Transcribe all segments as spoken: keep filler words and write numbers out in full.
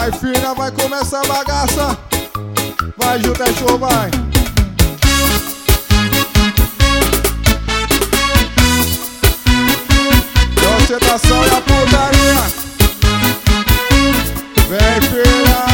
Vai filha, vai começar a bagaça. Vai junto, é show, vai. Concentração e a putaria. Vem filha.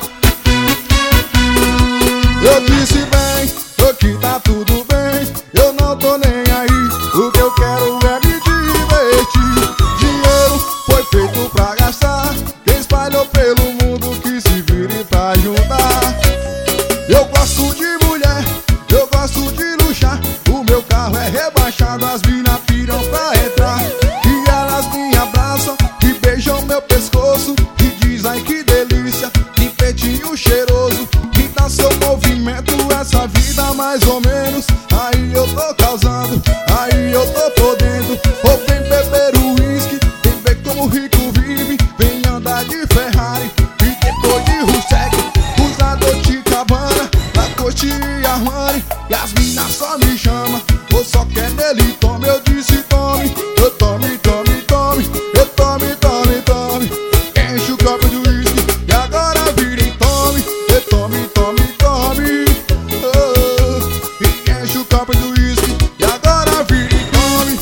Eu disse bem, que tá tudo bem. Eu não tô nem aí. O que eu quero é me divertir. Dinheiro foi feito pra gastar. Quem espalhou pelo mundo que se vire pra juntar. Eu gosto de mulher, eu gosto de luxar. O meu carro é rebaixado, as mina piram pra entrar. E elas me abraçam e beijam meu pescoço. E diz ai que delícia, que peitinho cheiroso. Que dá seu movimento, essa vida mais ou menos. Aí eu tô causando, aí eu tô podendo. Ou vem beber o uísque, vem ver como o rico vive. Vem andar de Ferrari e depois de Russec. Usa Dolce e Gabbana, Lacoste e Armani. E as minas só me chamam, ou só quer nele tome. Eu disse tome, eu tome, tome, tome. Eu tome, tome, tome. Enche o copo de uísque e agora vira e tome. Eu tome, tome, tome. Oh, e enche o copo de uísque e agora vira e tome.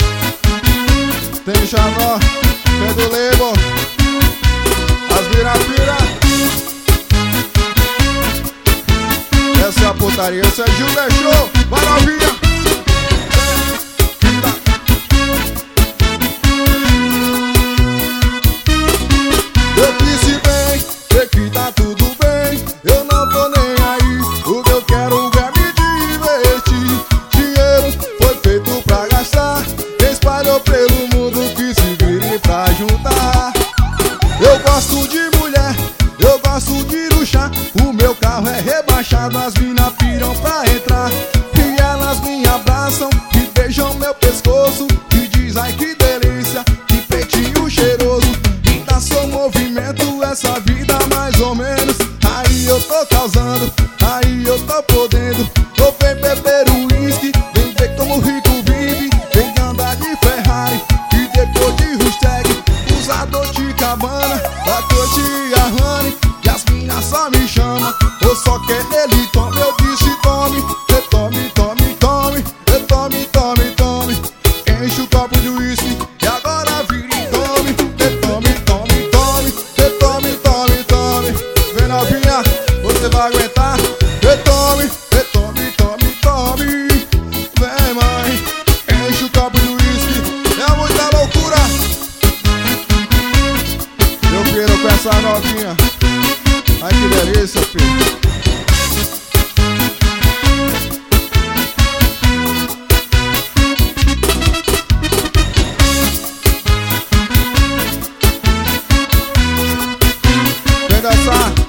Tem Xanó, tem do Label, as vira-vira. Essa é a putaria, esse é Gil é show. Vai novinha. Eu disse bem, sei que tá tudo bem. Eu não tô nem aí. O que eu quero é me divertir. Dinheiro foi feito pra gastar. Quem espalhou pelo mundo que se vire pra juntar. Eu gosto de mulher, eu gosto de luxar. O meu carro é rebaixado, as mina piram pra entrar. E elas me abraçam e beijam meu pescoço. E diz ai que delícia, que peitinho cheiroso. E dá seu movimento, essa vida mais ou menos. Aí eu tô causando, aí eu tô podendo. Ou vem beber o uísque, vem ver como o rico vive. Vem andar de Ferrari e depois de Russec. Usa Dolce e Gabbana, Lacoste e Armani. E as minas só me chamam, ou só quer nele tome. Eu disse tome, eu tome, tome, tome. Eu tome, tome, tome. Enche o copo de uísque e agora vira e tome. Eu tome, tome, tome. Eu tome, tome, tome. Vem novinha, você vai aguentar. Eu tome, eu tome, tome, tome. Vem mãe, enche o copo de uísque. É muita loucura. Eu quero com essa novinha. Ai que delícia, filho. Vem dançar.